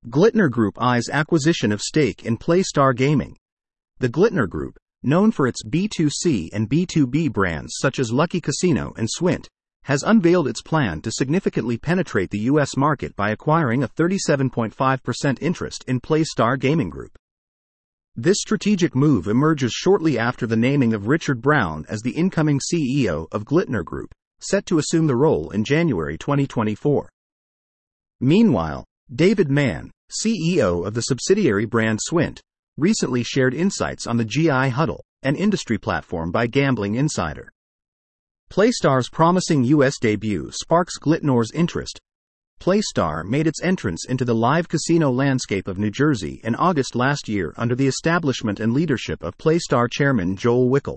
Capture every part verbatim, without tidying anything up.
Glitner Group eyes acquisition of stake in Playstar Gaming. The Glitner Group, known for its B two C and B two B brands such as Lucky Casino and Swint, has unveiled its plan to significantly penetrate the U S market by acquiring a thirty-seven point five percent interest in Playstar Gaming Group. This strategic move emerges shortly after the naming of Richard Brown as the incoming C E O of Glitner Group, set to assume the role in January twenty twenty-four. Meanwhile, David Mann, C E O of the subsidiary brand Swint, recently shared insights on the G I Huddle, an industry platform by Gambling Insider. Playstar's promising U S debut sparks Glitner's interest. Playstar made its entrance into the live casino landscape of New Jersey in August last year under the establishment and leadership of Playstar chairman Joel Wickel.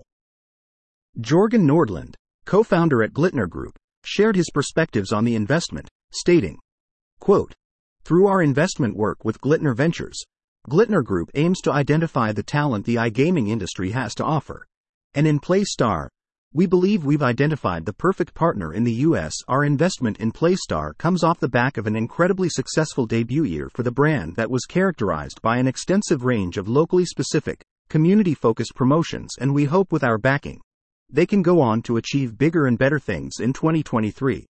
Jorgen Nordlund, co-founder at Glitner Group, shared his perspectives on the investment, stating, quote, "Through our investment work with Glitner Ventures, Glitner Group aims to identify the talent the iGaming industry has to offer. And in Playstar, we believe we've identified the perfect partner in the U S. Our investment in Playstar comes off the back of an incredibly successful debut year for the brand that was characterized by an extensive range of locally specific, community-focused promotions, and we hope with our backing, they can go on to achieve bigger and better things in twenty twenty-three.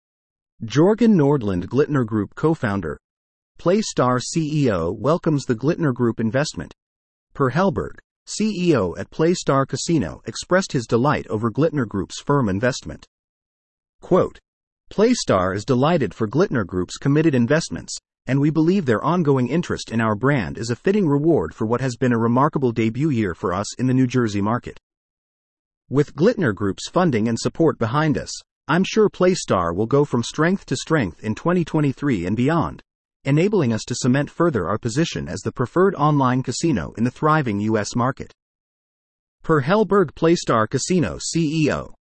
Jorgen Nordlund, Glitner Group co-founder. Playstar C E O welcomes the Glitner Group investment. Per Hellberg, C E O at Playstar Casino, expressed his delight over Glitner Group's firm investment. Quote, "Playstar is delighted for Glitner Group's committed investments, and we believe their ongoing interest in our brand is a fitting reward for what has been a remarkable debut year for us in the New Jersey market. With Glitner Group's funding and support behind us, I'm sure Playstar will go from strength to strength in twenty twenty-three and beyond, enabling us to cement further our position as the preferred online casino in the thriving U S market." Per Hellberg, Playstar Casino C E O.